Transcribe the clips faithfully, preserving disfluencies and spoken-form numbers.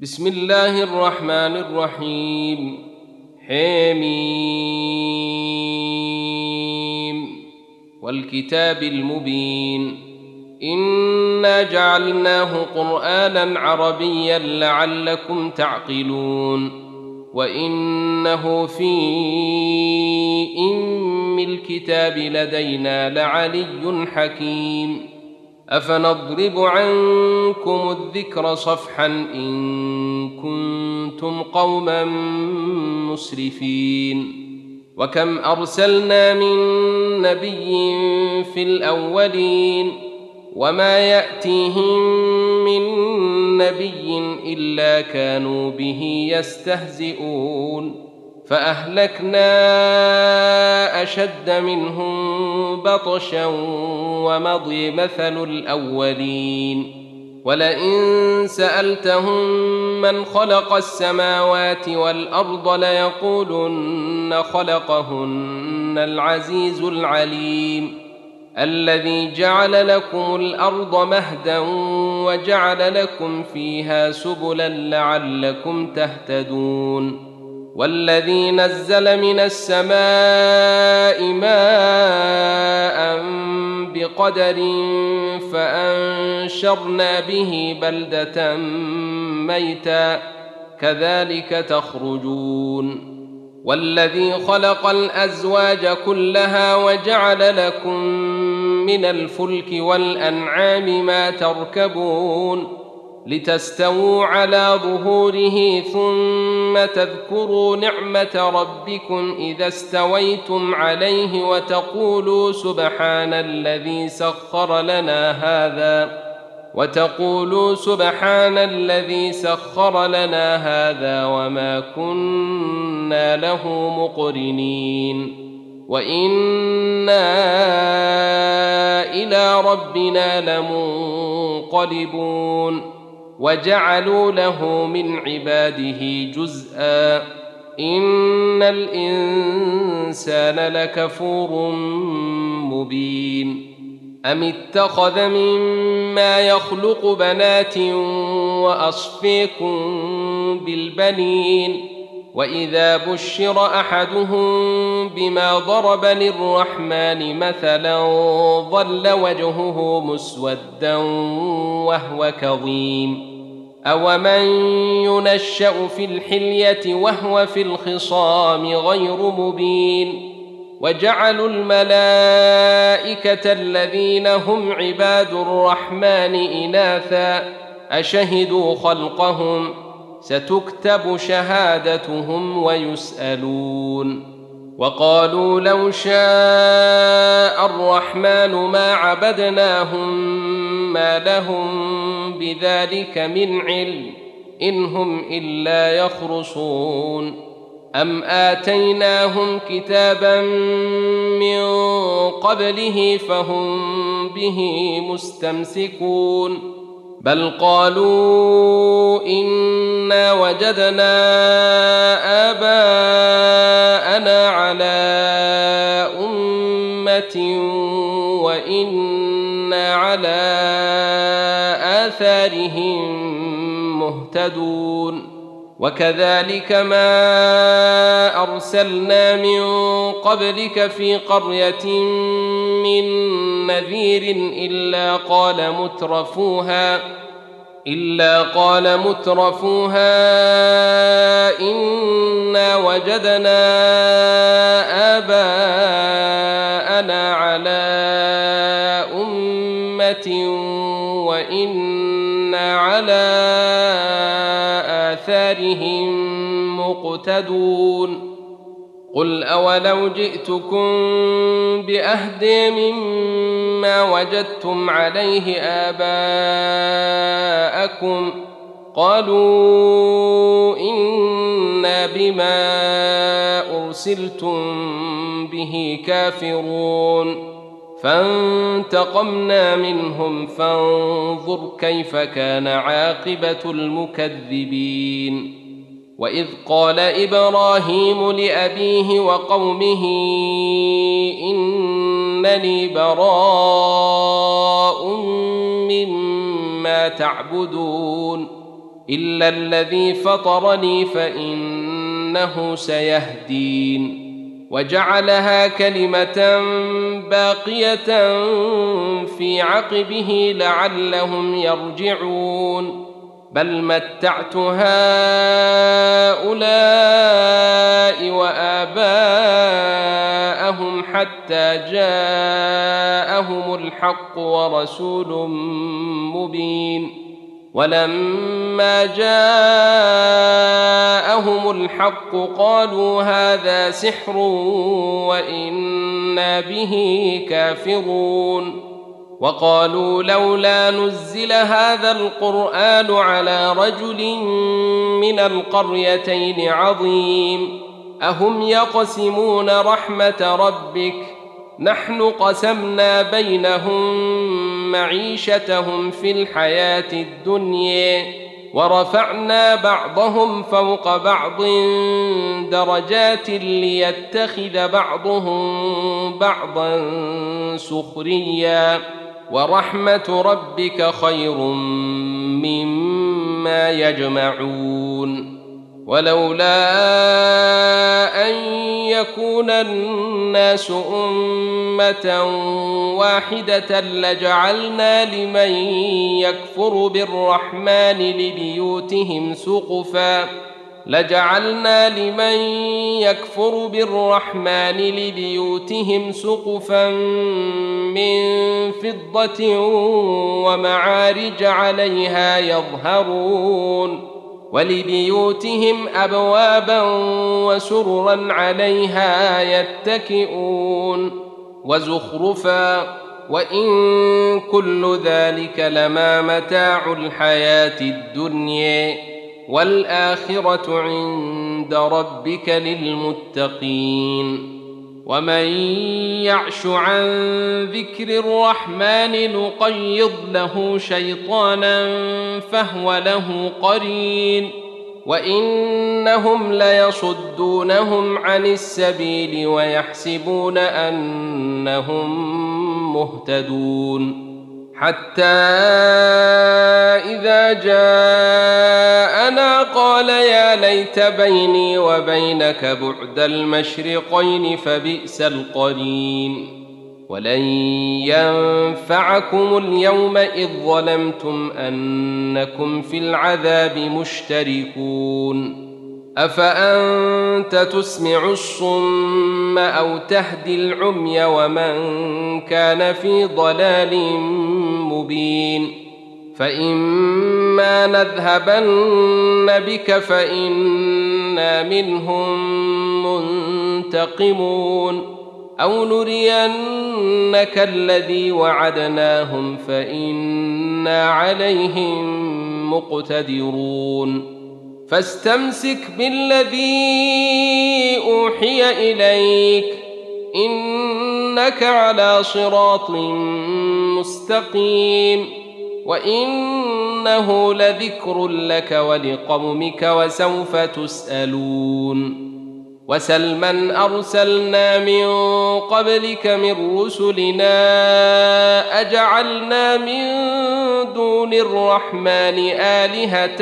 بسم الله الرحمن الرحيم. حميم والكتاب المبين. إنا جعلناه قرآنا عربيا لعلكم تعقلون. وإنه في أم الكتاب لدينا لعلي حكيم. أفنضرب عنكم الذكر صفحا إن كنتم قوما مسرفين. وكم أرسلنا من نبي في الأولين وما يأتيهم من نبي إلا كانوا به يستهزئون. فأهلكنا أشد منهم بطشا ومضي مثل الأولين. ولئن سألتهم من خلق السماوات والأرض ليقولن خلقهن العزيز العليم. الذي جعل لكم الأرض مهدا وجعل لكم فيها سبلا لعلكم تهتدون. والذي نزل من السماء ماء بقدر فأنشرنا به بلدة ميتا كذلك تخرجون. والذي خلق الأزواج كلها وجعل لكم من الفلك والأنعام ما تركبون لتستووا على ظهوره ثم تذكروا نعمة ربكم إذا استويتم عليه وتقولوا سبحان الذي سخر لنا هذا وتقولوا سبحان الذي سخر لنا هذا وما كنا له مقرنين وإنا إلى ربنا لمنقلبون. وجعلوا له من عباده جزءا إن الإنسان لكفور مبين. أم اتخذ مما يخلق بنات وأصفيكم بالبنين وإذا بشر أحدهم بما ضرب للرحمن مثلا ظل وجهه مسودا وهو كظيم. أومن ينشأ في الحلية وهو في الخصام غير مبين. وجعلوا الملائكة الذين هم عباد الرحمن إناثا أشهدوا خلقهم ستكتب شهادتهم ويسألون. وقالوا لو شاء الرحمن ما عبدناهم ما لهم بذلك من علم إن هم إلا يخرصون. أم آتيناهم كتابا من قبله فهم به مستمسكون. بل قالوا إنا وجدنا آباءنا على أمة وإنا على آثارهم مهتدون. وكذلك ما أرسلنا من قبلك في قرية من نذير إلا قال مترفوها إلا قال مترفوها إنا وجدنا آباءنا على أمة وإنا على آثارهم مقتدون. قل أولو جئتكم بأهدى مما وجدتم عليه آباءكم قالوا إنا بما أرسلتم به كافرون. فانتقمنا منهم فانظر كيف كان عاقبة المكذبين. وإذ قال إبراهيم لأبيه وقومه إنني براء مما تعبدون إلا الذي فطرني فإنه سيهدين وجعلها كلمة باقية في عقبه لعلهم يرجعون بل متعت هؤلاء وآباءهم حتى جاءهم الحق ورسول مبين ولما جاءهم الحق قالوا هذا سحر وإنا به كافرون وقالوا لولا نزل هذا القرآن على رجل من القريتين عظيم أهم يقسمون رحمة ربك نحن قسمنا بينهم معيشتهم في الحياة الدنيا ورفعنا بعضهم فوق بعض درجات ليتخذ بعضهم بعضا سخريا ورحمة ربك خير مما يجمعون ولولا أن يكون الناس أمة واحدة لجعلنا لمن يكفر بالرحمن لبيوتهم سقفا لجعلنا لمن يكفر بالرحمن لبيوتهم سقفا من فضة ومعارج عليها يظهرون ولبيوتهم أبوابا وسررا عليها يتكئون وزخرفا وإن كل ذلك لما متاع الحياة الدنيا والآخرة عند ربك للمتقين ومن يعش عن ذكر الرحمن نقيض له شيطانا فهو له قرين وإنهم ليصدونهم عن السبيل ويحسبون أنهم مهتدون حتى إذا جاءنا قال يا ليت بيني وبينك بعد المشرقين فبئس القرين ولن ينفعكم اليوم إذ ظلمتم أنكم في العذاب مشتركون أفأنت تسمع الصم أو تهدي العمي ومن كان في ضلال مبين فإما نذهبن بك فإنا منهم منتقمون أو نرينك الذي وعدناهم فإنا عليهم مقتدرون فاستمسك بالذي أوحي إليك إنك على صراط مستقيم وإنه لذكر لك ولقومك وسوف تسألون وسل من أرسلنا من قبلك من رسلنا أجعلنا من دون الرحمن آلهة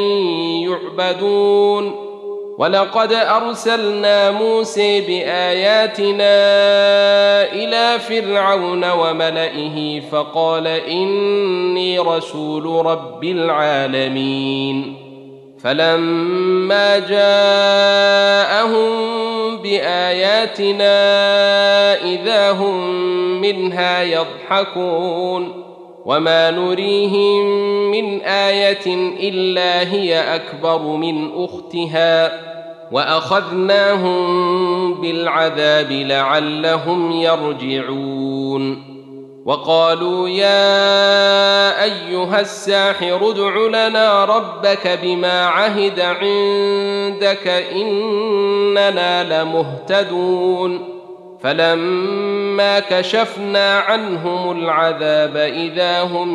يعبدون ولقد أرسلنا موسى بآياتنا إلى فرعون وملئه فقال إني رسول رب العالمين فلما جاءهم بآياتنا إذا هم منها يضحكون وما نريهم من آية إلا هي أكبر من أختها وأخذناهم بالعذاب لعلهم يرجعون وقالوا يا أيها الساحر ادع لنا ربك بما عهد عندك إننا لمهتدون فلما كشفنا عنهم العذاب إذا هم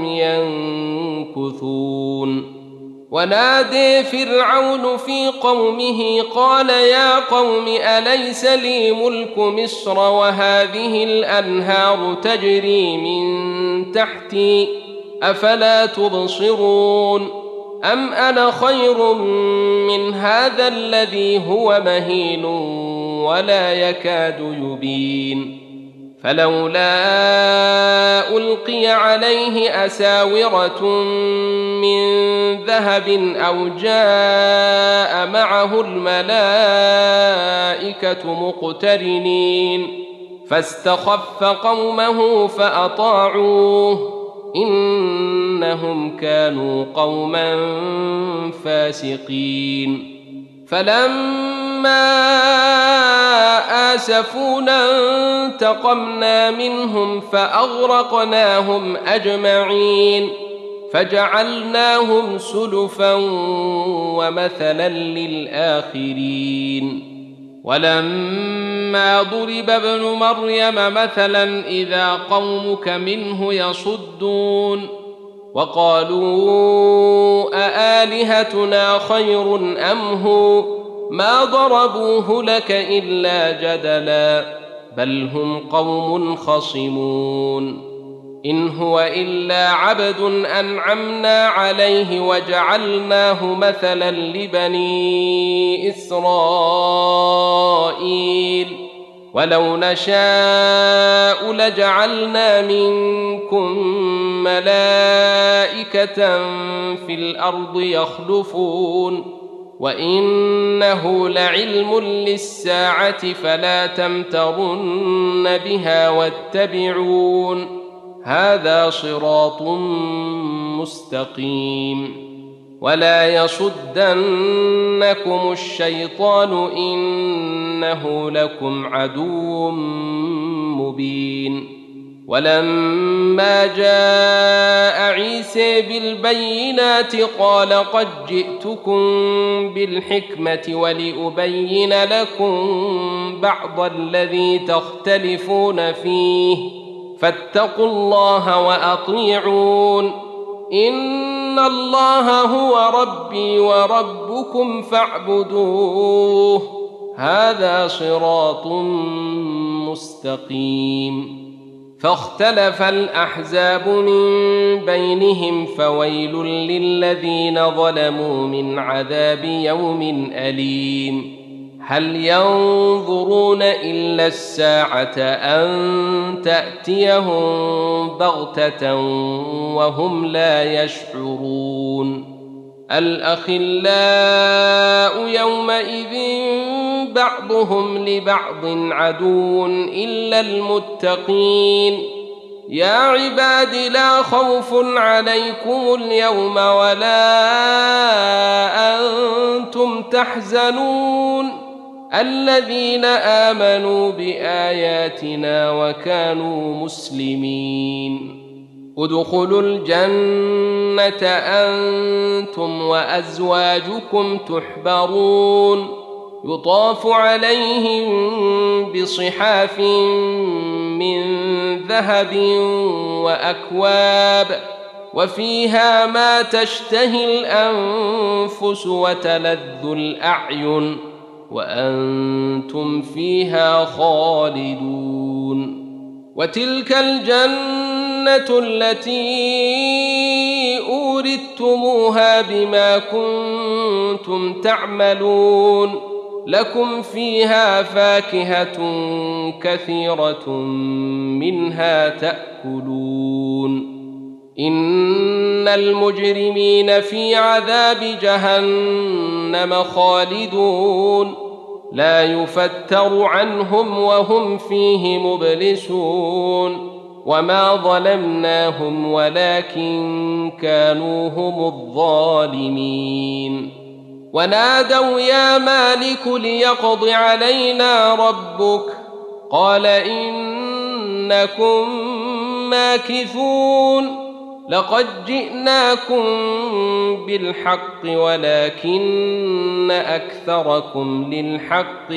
ينكثون ونادى فرعون في قومه قال يا قوم أليس لي ملك مصر وهذه الأنهار تجري من تحتي أفلا تبصرون أم أنا خير من هذا الذي هو مهين ولا يكاد يبين فلولا ألقي عليه أساورة من ذهب أو جاء معه الملائكة مقترنين فاستخف قومه فأطاعوه إنهم كانوا قوما فاسقين فلما آسفونا انتقمنا منهم فأغرقناهم أجمعين فجعلناهم سلفا ومثلا للآخرين ولما ضرب ابن مريم مثلا إذا قومك منه يصدون وقالوا أآلهتنا خير أم هو ما ضربوه لك إلا جدلا بل هم قوم خصمون إن هو إلا عبد أنعمنا عليه وجعلناه مثلا لبني إسرائيل ولو نشاء لجعلنا منكم ملائكة في الأرض يخلفون وإنه لعلم للساعة فلا تمترن بها واتبعون هذا صراط مستقيم ولا يصدنكم الشيطان إنه لكم عدو مبين ولما جاء عيسى بالبينات قال قد جئتكم بالحكمة ولأبين لكم بعض الذي تختلفون فيه فاتقوا الله وأطيعون إن الله هو ربي وربكم فاعبدوه هذا صراط مستقيم فاختلف الأحزاب من بينهم فويل للذين ظلموا من عذاب يوم أليم هل ينظرون إلا الساعة أن تأتيهم بغتة وهم لا يشعرون الأخلاء يومئذ بعضهم لبعض عدو إلا المتقين يا عباد لا خوف عليكم اليوم ولا أنتم تحزنون الذين آمنوا بآياتنا وكانوا مسلمين ادخلوا الجنة أنتم وأزواجكم تحبرون يطاف عليهم بصحاف من ذهب وأكواب وفيها ما تشتهي الأنفس وتلذ الأعين وأنتم فيها خالدون وتلك الجنة التي أورثتموها بما كنتم تعملون لكم فيها فاكهة كثيرة منها تأكلون إن المجرمين في عذاب جهنم خالدون لا يفتر عنهم وهم فيه مبلسون وما ظلمناهم ولكن كانوا هم الظالمين ونادوا يا مالك ليقض علينا ربك قال إنكم ماكثون لقد جئناكم بالحق ولكن أكثركم للحق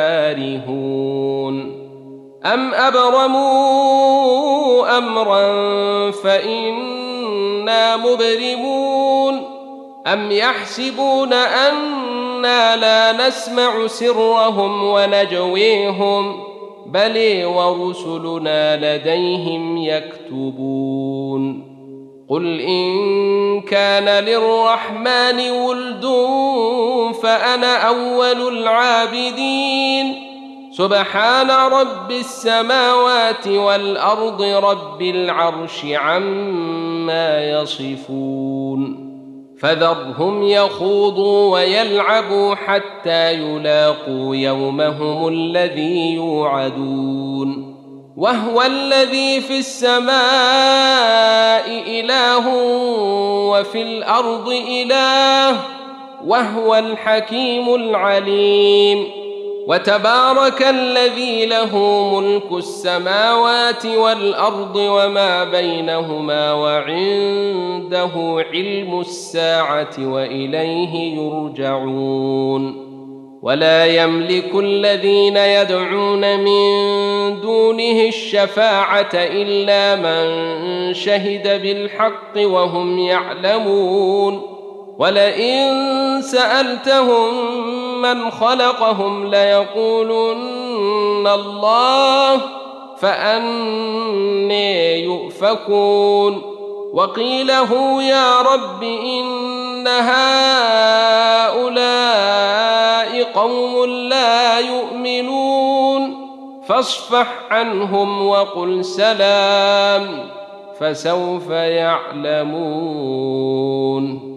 كارهون أم أبرموا أمرا فإنا مبرمون أم يحسبون أنا لا نسمع سرهم ونجويهم بل ورسلنا لديهم يكتبون قل إن كان للرحمن ولد فأنا أول العابدين سبحان رب السماوات والأرض رب العرش عما يصفون فذرهم يخوضوا ويلعبوا حتى يلاقوا يومهم الذي يوعدون وهو الذي في السماء إله وفي الأرض إله وهو الحكيم العليم وتبارك الذي له ملك السماوات والأرض وما بينهما وعنده علم الساعة وإليه يرجعون ولا يملك الذين يدعون من دونه الشفاعة إلا من شهد بالحق وهم يعلمون ولئن سألتهم من خلقهم ليقولن الله فأنى يؤفكون وقيل هو يا رب إن هؤلاء قوم لا يؤمنون فاصفح عنهم وقل سلام فسوف يعلمون